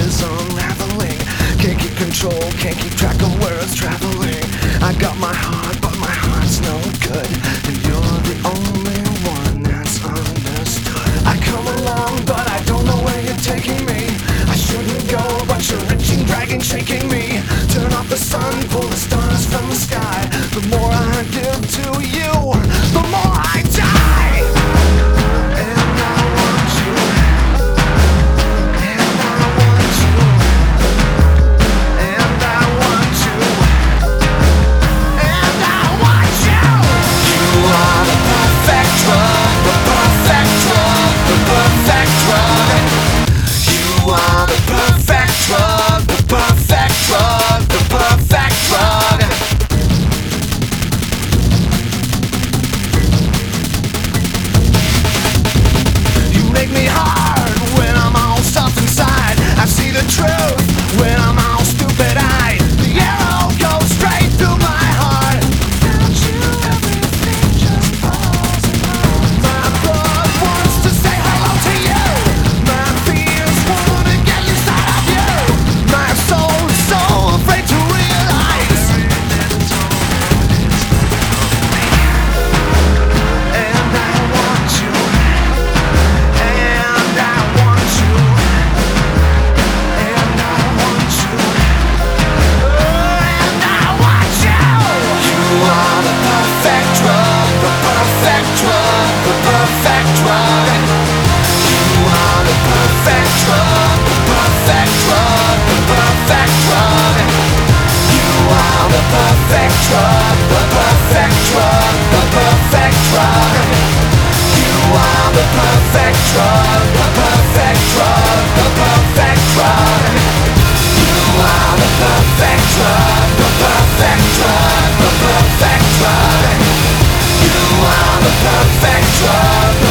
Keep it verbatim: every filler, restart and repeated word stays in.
is unraveling. Can't keep control, can't keep track of where it's traveling. I got my heart, but my heart's no good, and you're the only one that's understood. I come along, but I don't know where you're taking me. I shouldn't go, but you're reaching, dragging, shaking me. Turn off the sun, pull the stars from the sky. The more I give to you, the more I die. And I want you. And I want you. And I want you. And I want you. You are the perfect drug, the perfect drug, the perfect drug. You are the perfect drug, the perfect drug, the perfect drug. You make me hard when I'm all soft inside. I see the truth when I'm all stupid-eyed. The arrow goes straight through my heart. Without you, everything just falls apart. My blood wants to say hello to you. My fears wanna get inside of you. My soul is so afraid to realize. And I want you. And I want you. And I want you. And I want you. You are the perfect drug, the perfect drug, the perfect drug. You are the perfect drug, the perfect drug, the perfect drug. You are the perfect drug, the perfect drug, the perfect drug. You are the perfect drug, the perfect drug, the perfect drug. You are the perfect drug, the perfect drug, the perfect drug. You are the perfect drug.